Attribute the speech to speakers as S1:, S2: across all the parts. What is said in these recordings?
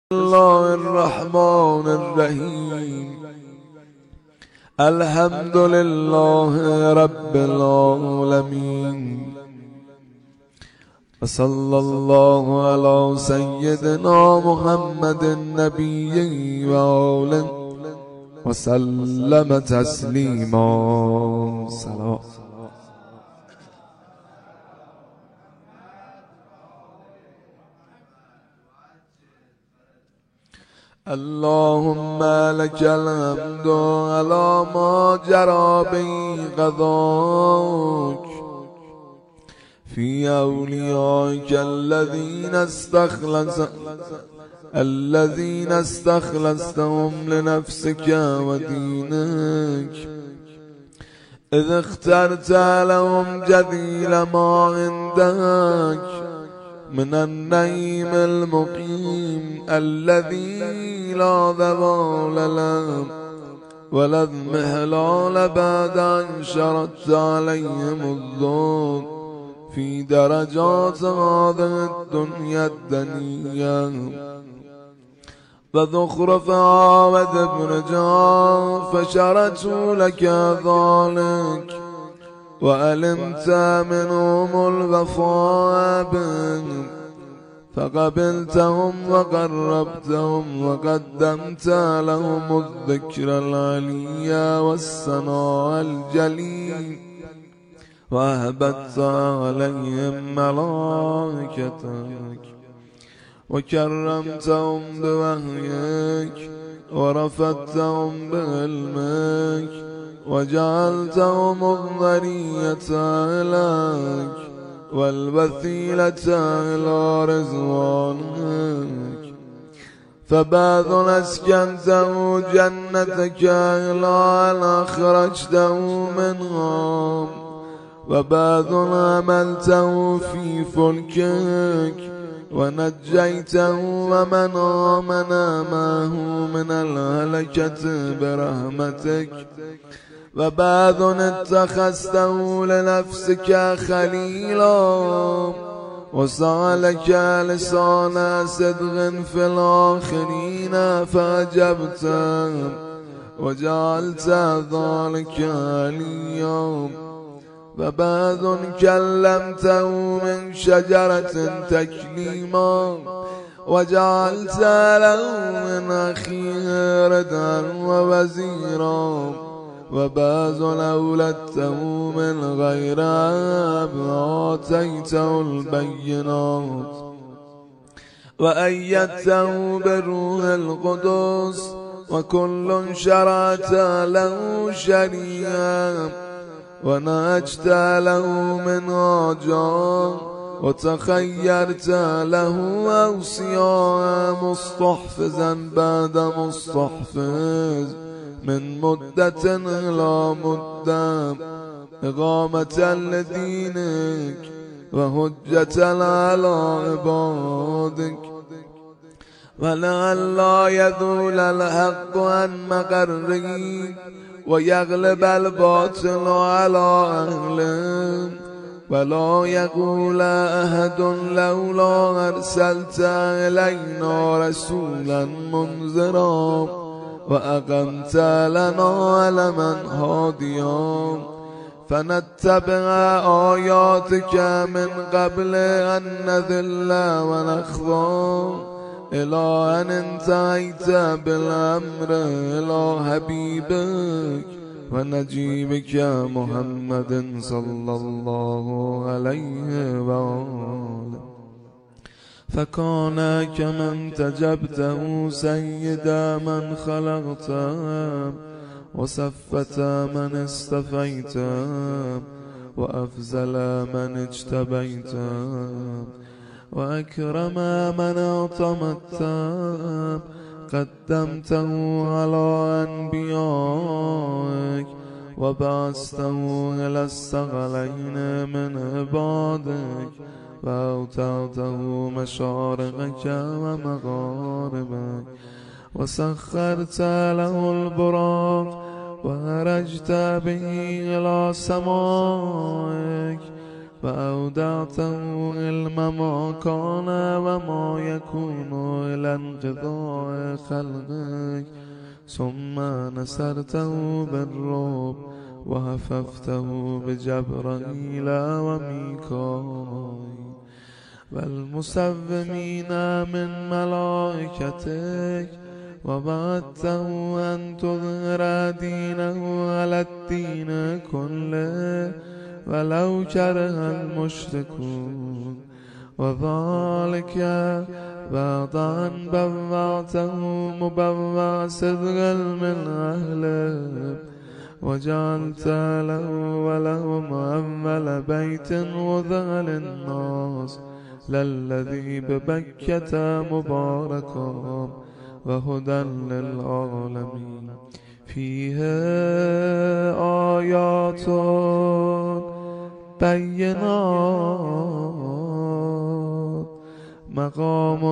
S1: الله الرحمن الرحيم. الحمد لله رب العالمين، وصلى الله على سيدنا محمد النبي وآله وسلم تسليما. سلام. اللهم لك الحمد على ما جرى به قضاك في أوليائك الذين استخلصتهم لنفسك ودينك، إذ اخترت لهم جديل ما عندك من النعيم المقيم الذي لا زوال له ولا اضمحلال بعد أن شرطت عليهم الذوق في درجات هذه الدنيا الدنيا وزخرفها وزبرجها، فشرطوا لك ذلك وعلمت منهم الوفاء بهم فقبلتهم وقربتهم وقدمت لهم الذكر العلي والثناء الجليل، وأهبت عليهم ملائكتك وكرمتهم بوحيك ورفعتهم بعلمك وجعلتهم الذرية لك والوسيلة إلى رضوانك، فبعض أسكنته جنتك إلى أن أخرجته منها، وبعض عملته في فلكك ونجيته ومن آمن معه من الهلكة برحمتك، وبعض اتخذته لنفسك خليلا وسألك لسان صدق في الآخرين فأجبت وجعلت ذلك عليا، وبعض كلمته من شجرة تكليما وجعلت له من أخيه ردا ووزيرا، وبعض أولدته من غير أب آتيته البينات وأيدته بروح القدس، وكل شرعت له شريعا ونهجت له من عجاب وتخيرت له أوصياء مستحفظا بعد مستحفظ من مدة إلى مدة إقامة لدينك وحجة على عبادك، ولئلا يذول الحق عن مقره ويغلب الباطل على أهله، ولا يقول أحد لولا أرسلت إلينا رسولا منذرا وأقمت لنا علما هاديا فنتبع آياتك من قبل أن نذل ونخضع، إلى أن انتهيت بالأمر إلى حبيبك ونجيبك محمد صلى الله عليه وآله، فكان كمن تجبته سيد من خلقت وصفت من استفيت وأفزل من اجتبيت وأكرم من اعتمدت، قدمته على أنبيائك وبعثته إلى الثقلين من عبادك وأوتعته مشارقك ومغاربك وسخرت له البراق وهرجت به إلى سمائك وأودعته علم ما كان وما يكون إلى انقضاء خلقك ثم نصرته بالرعب وهففته بجبرائيل وميكائيل والمسومين من ملائكتك ووعدته أن تظهر دينه على الدين كله ولو كره المشركون وذلك بعد أن بوعته مبوع صدق من أهله وجعلت له ولهم أول بيت وضع للناس للذي ببكة مباركا وهدى للعالمين فيه آيات بينات مقام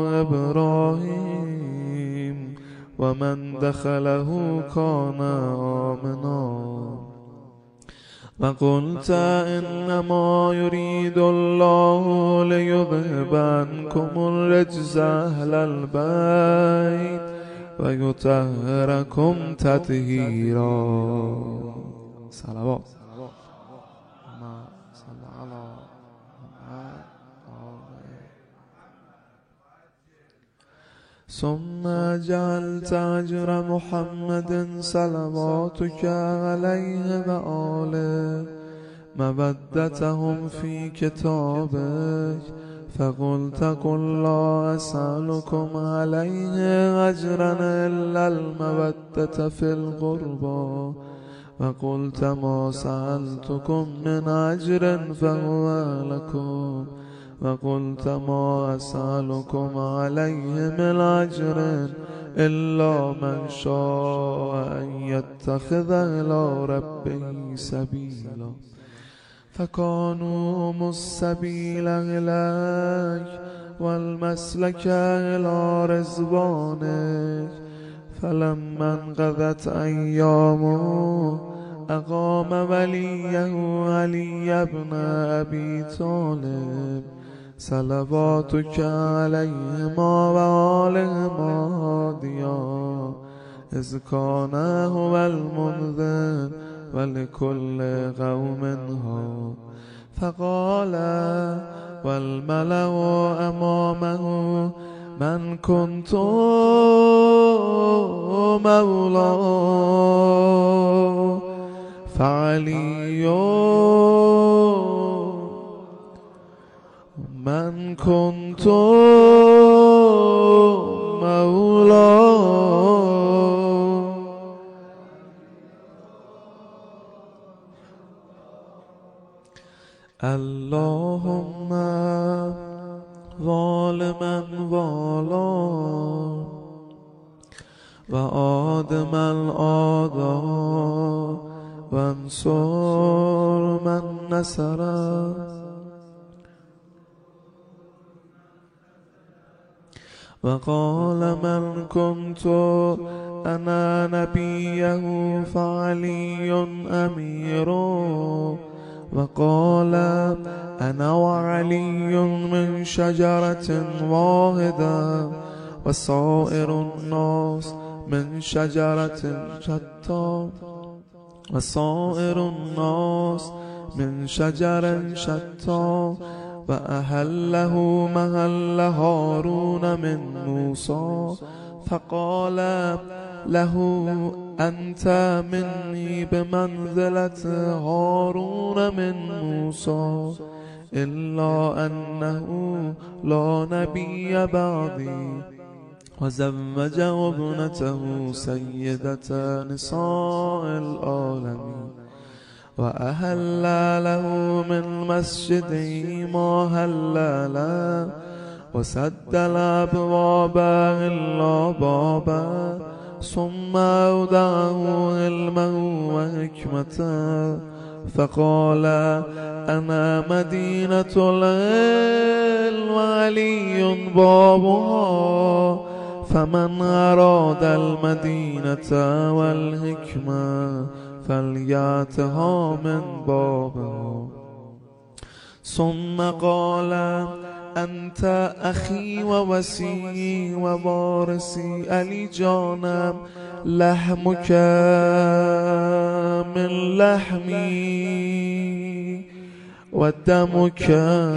S1: إبراهيم ومن دخله كان آمنا وقلت إنما يريد الله ليذهب عنكم الرجز أهل البيت ويطهركم تطهيرا. صلوات ثم جعلت أجر محمد صلواتك عليه وآله مودتهم في كتابك فقلت قل لا أسألكم عليه أجرا إلا المودة في القربى وقلت ما سألتكم من أجر فهو لكم وقلت ما أسألكم عليه من أجر إلا من شاء أن يتخذ إلى ربه سبيلا فكانوا هم السبيل إليك والمسلك إلى رضوانك فلما انقضت أيامه أقام وليه علي بن أبي طالب صلواتك عليهما وآلهما هاديا إذ كان هو المنذر ولكل قوم هاد فقال والملأ أمامه من كنت مولاه فعلي من كنت مولاه اللهم ظالما والا وآدم الآداء وانصر من نصر وقال من كنت أنا نبيه فعلي أمير وقال أنا وعلي من شجرة واحدة وسائر الناس من شجرة شتى وسائر الناس من شجر شتى وأهله محل هارون من موسى فقال له أنت مني بمنزلة هارون من موسى إلا أنه لا نبي بعدي وزوج ابنته سيدة نساء العالمين وأهل له من مسجده ما هل له وسد الأبواب إلا بابا ثم أودعه علما وحكمة فقال أنا مدينة العلم وعلي بابها فمن أراد المدينة والحكمة فليأتها من بابها ثم قال انت اخی و وصی و وارثی، علی جانم لحمک من لحمی و دمک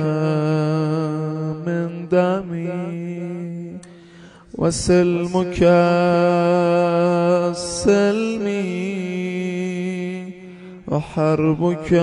S1: من دمی و سلمک سلمی و حربک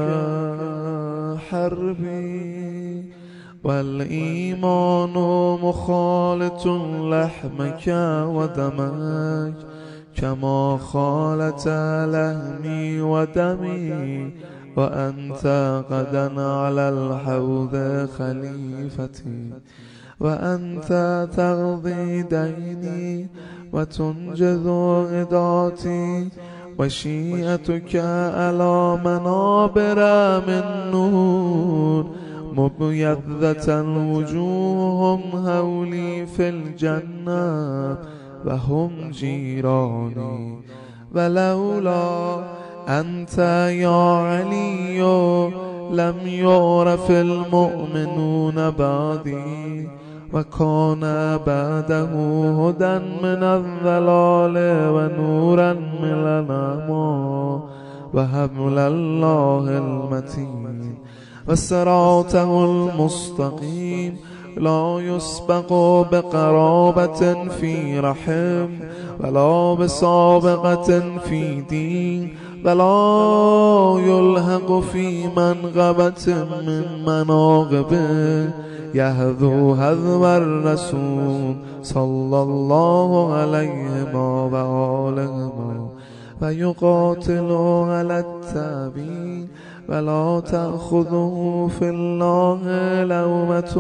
S1: حربی والایمان مخالط لحمک و دمک کما خالط لحمی و دمی و انت غدا علی الحوض خلیفتی و انت تقضی دینی و تنجز عداتی و شیعتک علی منابر من نور مبیضة وجوههم حولی فی الجنة و هم جیرانی ولولا انت یا علی لم یعرف المؤمنون بعدی و کان بعده هدى من الضلال و نورا من العمی و حبل الله المتین و صراطه المستقیم لا يسبق بقرابة في رحم ولا بسابقة في دين ولا يلحق في منغبة من مناغبه يهذو هذو الرسول صلى الله عليه وآله ويقاتل على التابعين ولا تأخذه في الله لومة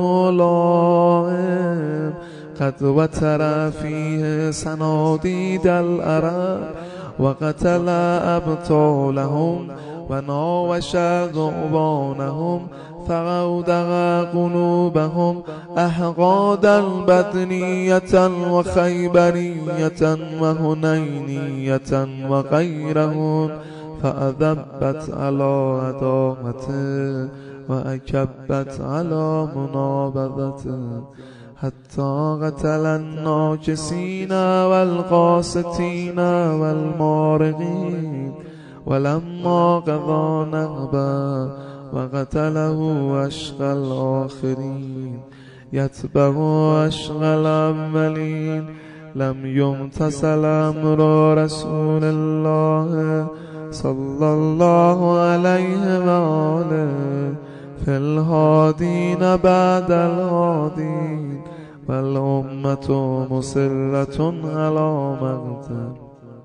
S1: لائم قد وتر فيه صناديد العرب وقتل أبطالهم وناوش ذعبانهم فغودغ قلوبهم أحقادا بدنية وخيبرية وهنينية وغيرهم فأذبت على عداوته وأكبت على منابذته حتى قتل الناكسين والقاسطين والمارقين ولما قضى نهبا وقتله أشقى الآخرين يتبع أشقى الأولين لم يمتثل أمر رسول الله صلى الله عليه وآله في الهادين بعد الهادين والأمة مصرة على مقتل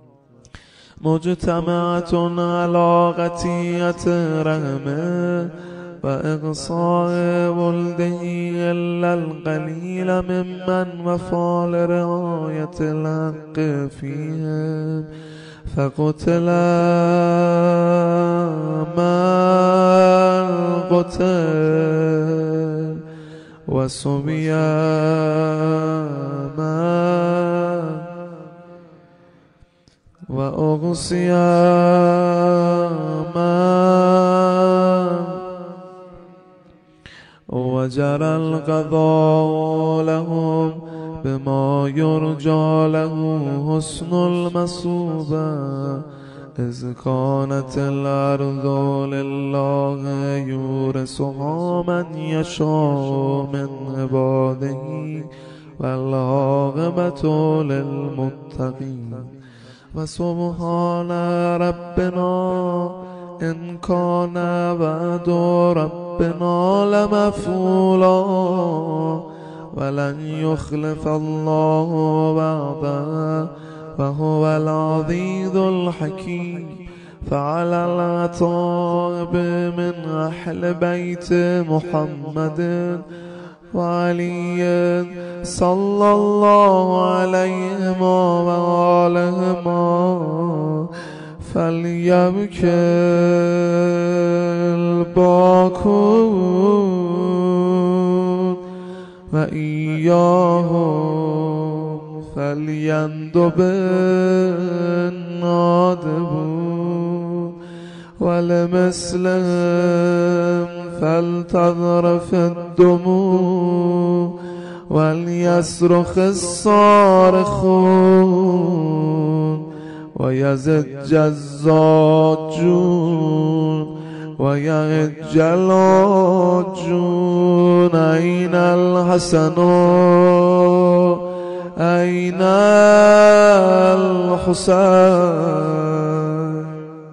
S1: مجتمعة على قطيعة رحمه وإقصاء ولده إلا القليل ممن وفى لرعاية الحق فيهم فقتل من قتل وصبي من وأغصي من وجرى القضاء لهم بما يرجى له حسن المصوبة إذ كانت الأرض لله يورثها من يشاء من عباده والعاقبة للمتقين وسبحان ربنا إن كان وعد ربنا لمفعولا ولن يخلف الله وعده وهو العزيز الحكيم فعلى العتاب من أهل بيت محمد وعلي صلى الله عليهم وآلهم فليبكي الباكون وإياهم فليندب النادبون ولمسلم فلتذرف الدموع وليصرخ الصارخون ويزج الزاجون ويهج العاجون. أين الحسن أين الحسين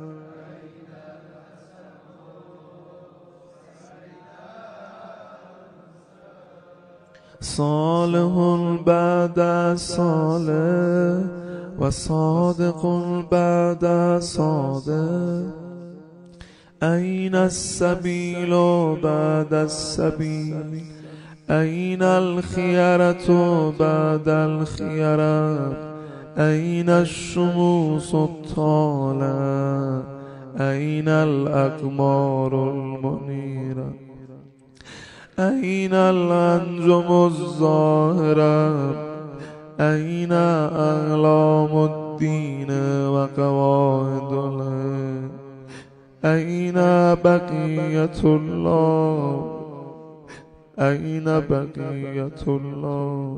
S1: صالح بعد صالح وصادق بعد صادق. أين السبيل بعد السبيل أين الخيرة بعد الخيرة. أين الشموس الطالعة أين الأقمار المنيرة. أين الأنجم الظاهرة أين أعلام الدين وقواعد العلم. أين بقية الله أين بقية الله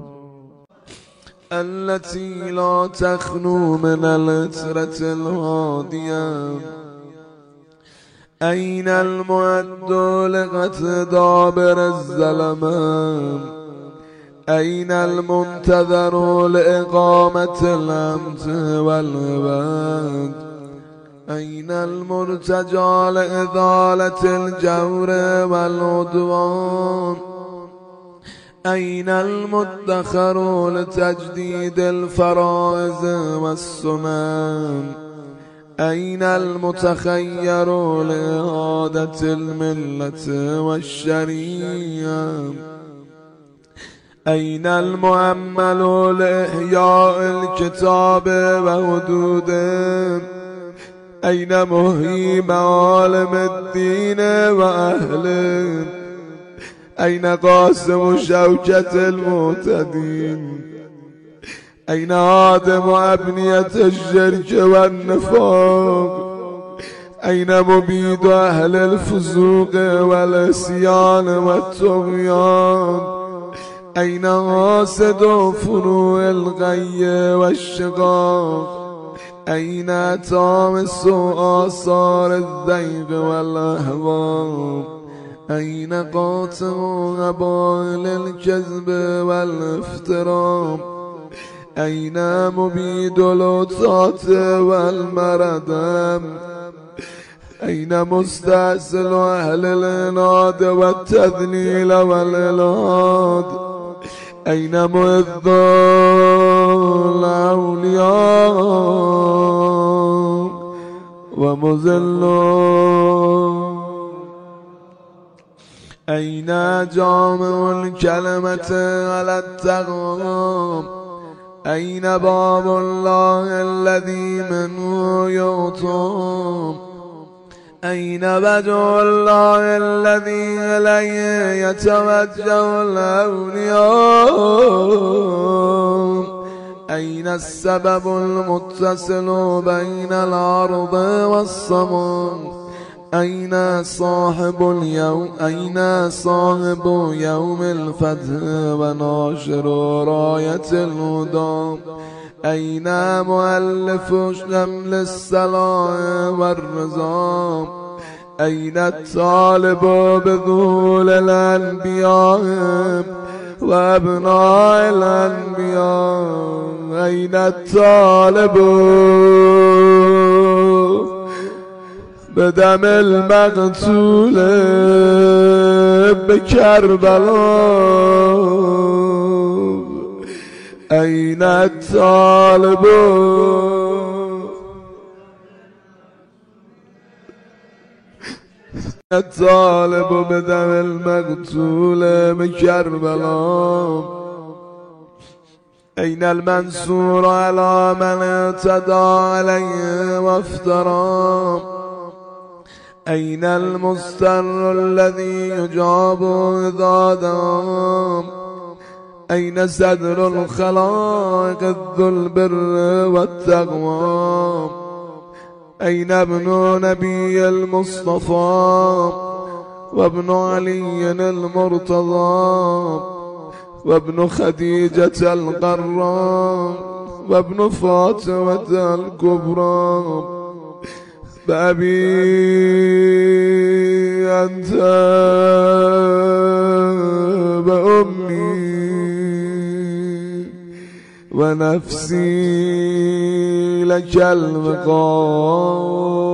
S1: التي لا تخلو من العترة الهادية. أين المعد لقتل دابر الظلماء أين المنتظر لإقامة الأمن والعباد. أين المرتجى لإزالة الجور والعدوان. أين المدخر لتجديد الفرائض والسنن. أين المتخير لإعادة الملة والشريعة. أين المؤمل لإحياء الكتاب وحدوده. أين محيي معالم الدين وأهله. أين قاسم شوكة المعتدين. أين هادم أبنية الشرك والنفاق. أين مبيد أهل الفسوق والعصيان والطغيان. أين حاسد فروع الغي والشقاق. أين تامس آثار الزيغ والأهواء. أين قاطع قبائل الكذب والافتراء. أين مبيد العتاة والمرض. أين مستأصل أهل العناد والتذليل والإلحاد. أين معز الأولياء ومذل. أين جامع الكلمة على التقوى. أين باب الله الذي منه يعطى. أين بدء الله الذي إليه يتوجه الأولياء. أين السبب المتصل بين الأرض والسماء. أين صاحب اليوم أين صاحب يوم الفتح وناشر راية الهدى. أين مؤلف شمل السلام والرضا. أين الطالب بذول الأنبياء وأبناء الأنبياء. أين الطالب بدم المقتول بكربلاء. أين الطالب بدم المقتول بكربلاء. أين المنصور على من اعتدى عليه وافترى. أين المستر الذي يجاب إذا دام. أين صدر الخلائق ذو البر والتقوى. أين ابن نبي المصطفى وابن علي المرتضى وابن خديجة القراء وابن فاطمة الكبرى بأبي أنت بأمي ونفسي لك الوقاء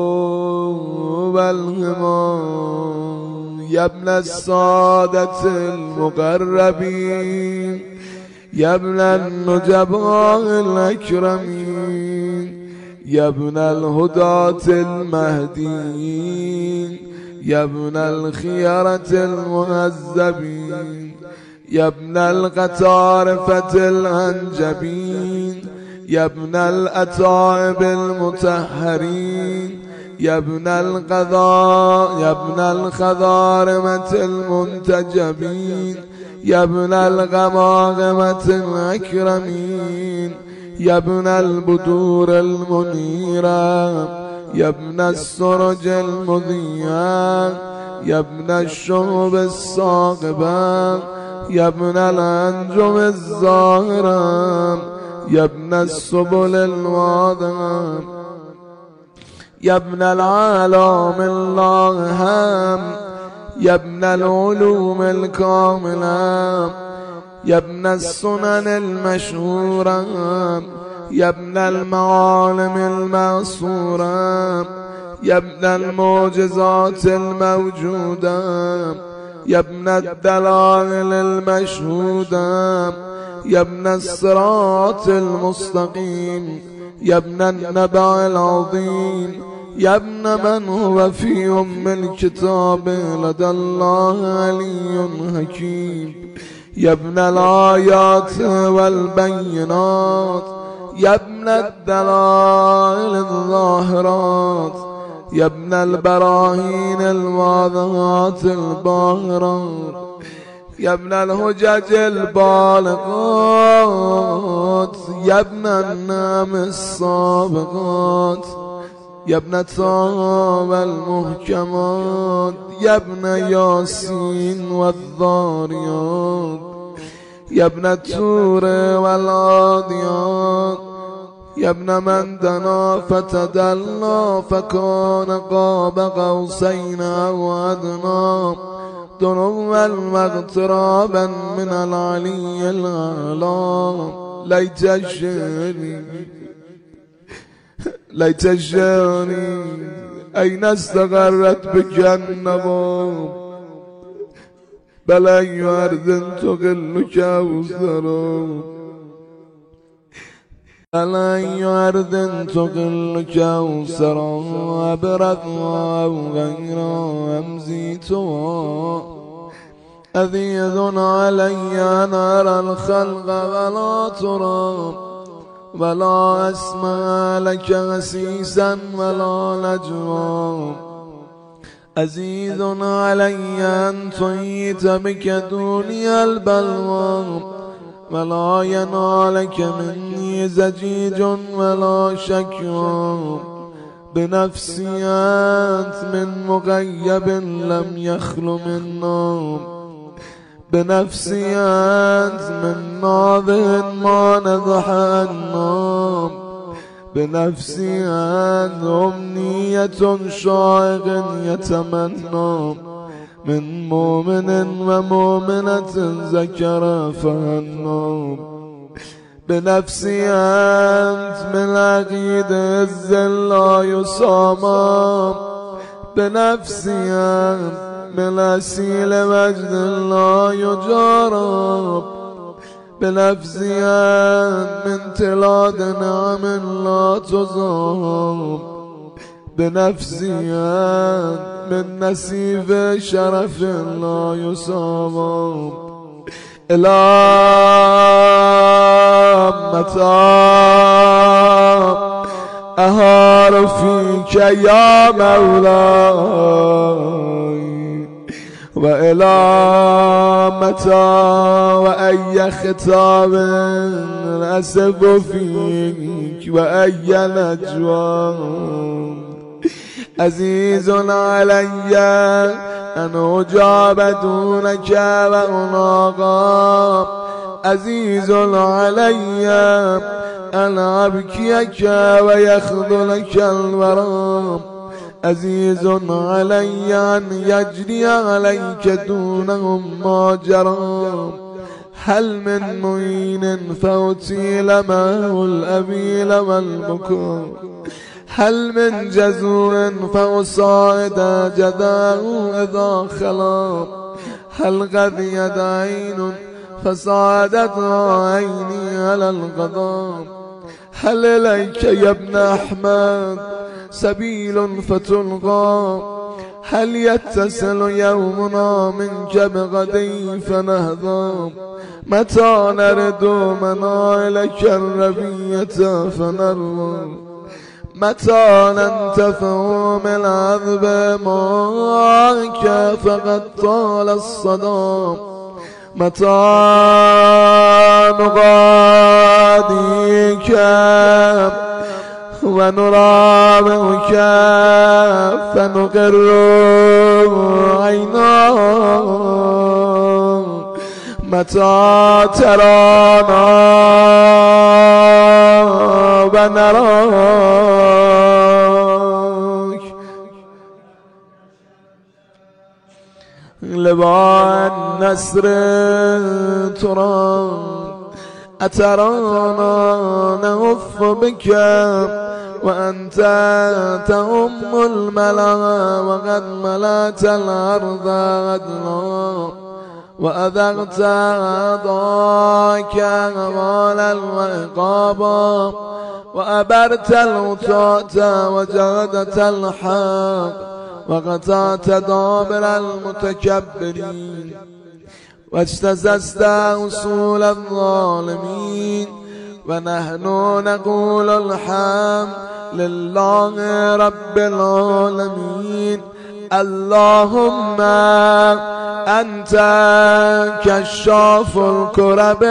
S1: والغمام يا ابن السادة المقربين يا ابن النجباء الأكرمين يا ابن الهداة المهديين يا ابن الخيرة المهذبين يا ابن القطارفة الأنجبين يا ابن الأتائب المطهرين يا ابن القضاء يا ابن الخضارمة المنتجبين يا ابن الغماغمة الأكرمين يا ابن البدور المنيرة يا ابن السرج المضيئة يا ابن الشهب الصاقبة يا ابن الأنجم الزاهرة يا ابن السبل الواضحة يا ابن العالم اللاهم يا ابن العلوم الكاملة يا ابن السنن المشهورة يا ابن المعالم المأثورة يا ابن المعجزات الموجودة يا ابن الدلائل المشهودة يا ابن الصراط المستقيم يا ابن النبع العظيم يا ابن من هو في أم الكتاب لدى الله علي حكيم يا ابن الآيات والبينات يا ابن الدلائل الظاهرات يا ابن البراهين الواضحات الباهرات يا ابن الهجج البالغات يا ابن النعم السابقات يا ابن طه المحكمات يا ابن ياسين والذاريات يا ابن التور والعاديات يا ابن من دنا فتدلى فكان قاب قوسين أو أدنى دنوا واغترابا من العلي الأعلى ليت الشعري أين استقرت بك النبوة بل أي أرض تقل كوثرا بل أي أرض تقل كوثرا أبرقها أو غيرها أمزيتها أذيذ علي أن أرى الخلق ولا ترى ولا أسمع لك غسيسا ولا نجوى عزيز علي أن طيت بك دوني البلوى ولا ينالك مني زجيج ولا شكوى بنفسي أنت من مغيب لم يخل من نوم بنفسي أنت من ناظر ما نضح النوم بنفسي أنت أمنية شائق يتمنى من مؤمن ومؤمنة ذكر فهنم بنفسي أنت من عقيد الذل لا يصام بنفسي أنت من أسيل مجد لا يجارب بنفسي أنت من تلاد نعم لا تزام بنفسي أنت من نسيف شرف لا يصام إلى متى أهار فيك يا مولاي وإلى متى وأي خطاب أسف فيك وأي نجوى عزيز علي أن أجاب دونك وأناغى عزيز علي أن أبكيك ويخذلك الورى عزيز علي أن يجري عليك دونهم ما جرى هل من معين فأطيل معه الأبيل والبكاء هل من جزور فأصعد جداه إذا خلا هل غذيت عين فصعدت عيني على الغضب هل إليك يا ابن أحمد سبيل فتلقى هل يتصل يومنا منك بغدي فنهضى متى نرد منائلك الربية فنروى متى ننتفع من العذب معك فقد طال الصدى متى نغاديك ونرابعك فنقر عيناك متى ترانا ونراك لبان نسر ترى أترانا نهف بك وأنت تأم الملا وقد ملأت الأرض غدلا وأذقت أعضاك غوالا وعقابا وأبرت الوطاة وجردت الحق وقطعت دابر المتكبرين واجتززت أصول الظالمين ونحن نقول الحمد لله رب العالمين اللهم أنت كشاف الكرب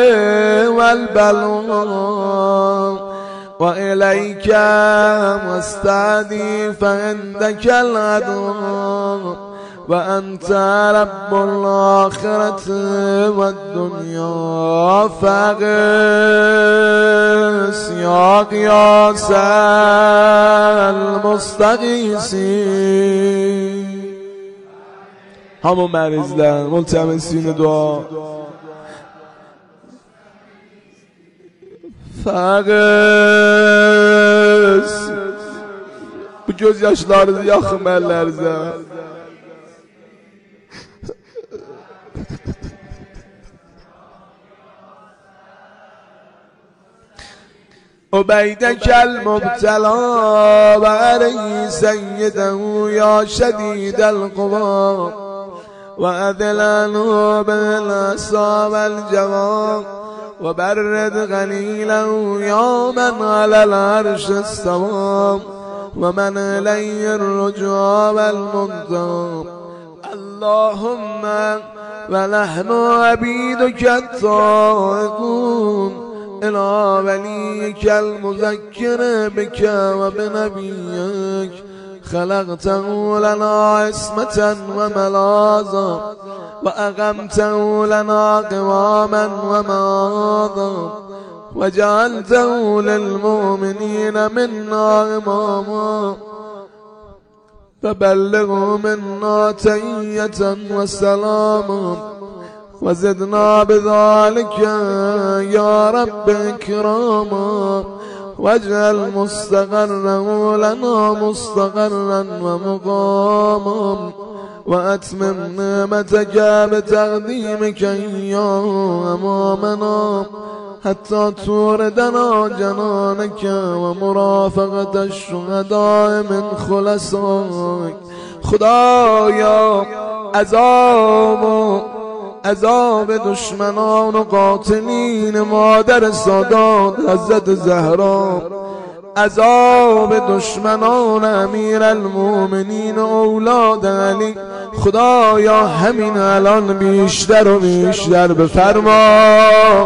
S1: والبلوى وإليك مستعدي فعندك العدو وأنت رب الآخرة والدنيا فاغث يا غياث المستغيثين همون مریضler ملتمسین دعا فاغث bu gözyaşlarınızı yakın ellerinize. عبيدك المبتلى وعليه سيده يا شديد القوى وأذلانه بالأسى والجوى وبرد غليلا يا من على العرش استوى ومن إليه الرجوع والمنتهى اللهم ونحن عبيدك الطائعون إلى وليك المذكر بك وبنبيك خلقته لنا عصمة وملاذا وأقمته لنا قواما ومعاذا وجعلته للمؤمنين منا إماما فبلغوا منا تحية وسلاما وزدنا بذلك يا رب إكراما واجعل مستقره لنا مستقرا ومقاما وأتمم نعمتك بتقديمك إياه أمامنا حتى توردنا جنانك ومرافقة الشهداء من خلصائك خدایا عذاب دشمنان و قاتلین مادر سادات حضرت زهرا عذاب دشمنان امیر المؤمنین و اولاد علی خدایا همین الان بیشتر و بیشتر بفرما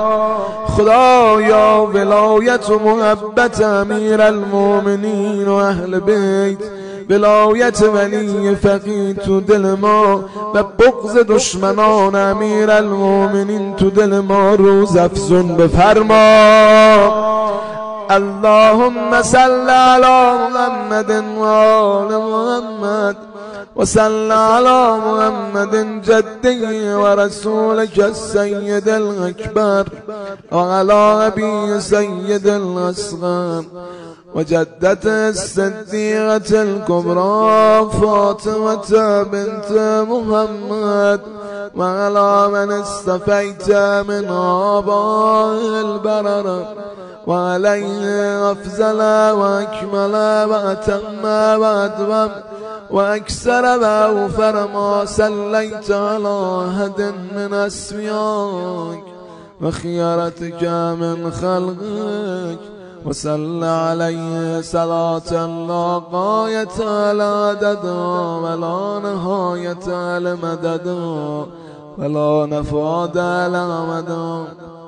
S1: خدایا ولایت و محبت امیر المؤمنین و اهل بیت ولایت ولی فقیه تو دل ما و بغض دشمنان امیرالمومنین تو دل ما روز افزون بفرما. اللهم صل على محمد وآل محمد وصل على محمد جده ورسولك السيد الأكبر وعلى أبي سيد الأصغر وجدته الصديقة الكبرى فاطمة بنت محمد وعلى من استفيت من آباء البرر وعليه أفضل وأكمل وأتم وأدوم وأكثر وأوفر ما صليت على أحد من أسمائك وخيرتك من خلقك وصل عليه صلاة لا غاية لعددها ولا نهاية لمددها ولا نفاد لأمدها.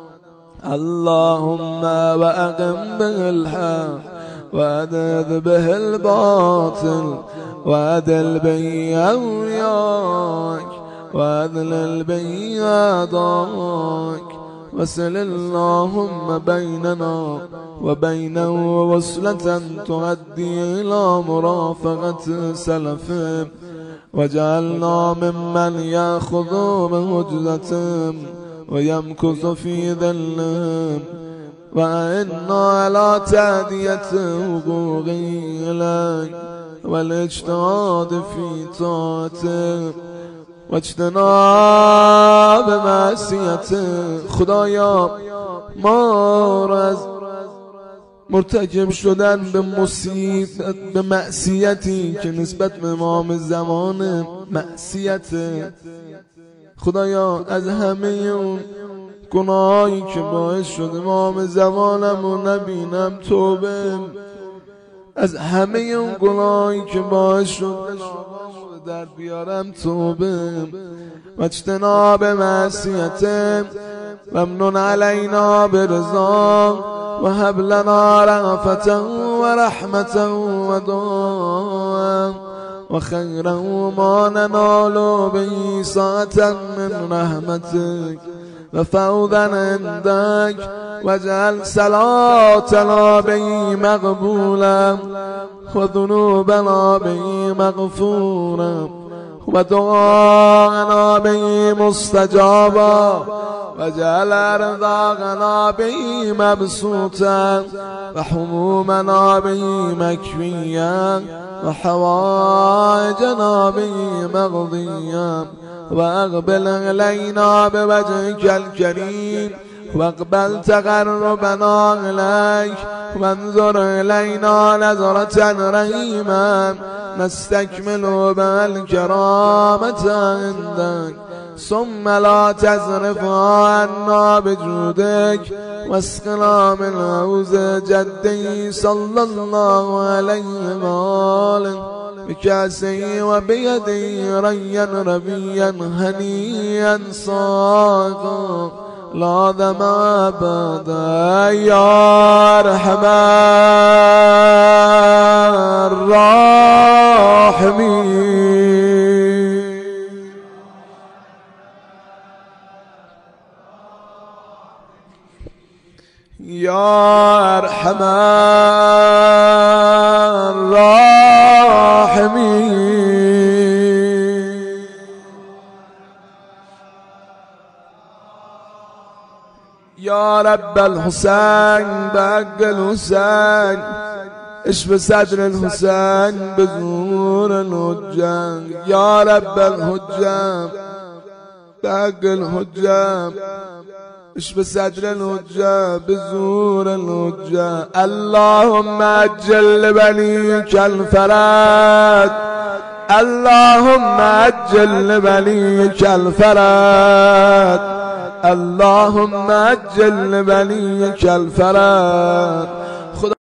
S1: اللهم وأقم به الحق وأذل به الباطل وأدل به أولياءك وأذلل به أعداءك وصل اللهم بيننا وبينه وصلة تؤدي إلى مرافقة سلفهم وجعلنا ممن يأخذ بهجرتهم ويمكث في ذلهم وإنا على تأدية حقوقه إليك والاجتهاد في طاعته واجتناب معصیته. خدایا ما را از مرتکب شدن به مصیبت به معصیتی که نسبت به امام زمان معصیت، خدایا از همه اون گناهایی که باعث شد امام زمانم و نبینم توبه، از همه اون گناهایی که باعث شد در بیارم توبه و اجتناب معصیته. ممنون علینا برضا و هب لنا رأفة و رحمة و دعا و خیرا ما ننال به ساعة من رحمتك و فوضا عندك واجعل صلاتنا به مقبولا و ذنوبنا به مغفورا و دعانا به مستجابا واجعل ارزاقنا به مبسوطا و حمومنا به مکویا و حوائجنا به مقضیا و اقبل الینا بوجهك الكریم واقبل تقربنا إليك وانظر إلينا نظرة رحيما نستكمل بها الكرامة عندك ثم لا تصرفها عنا بجودك واسقنا من حوض جدي صلى الله عليه وآله بكأسه وبيده ريا ربيا هنيا صاغا لا ظمأ أبدا يا أرحم الراحمين. يا أرحم الراحمين. يا رب الحسين بحق الحسين اشف صدر الحسين بزور الحجام. يا رب الحجام بحق الحجام اشف صدر الحجام بزور الحجام. اللهم اجل لوليك الفرج، اللهم اجل لوليك الفرج، اللهم اجل لوليك الفرج.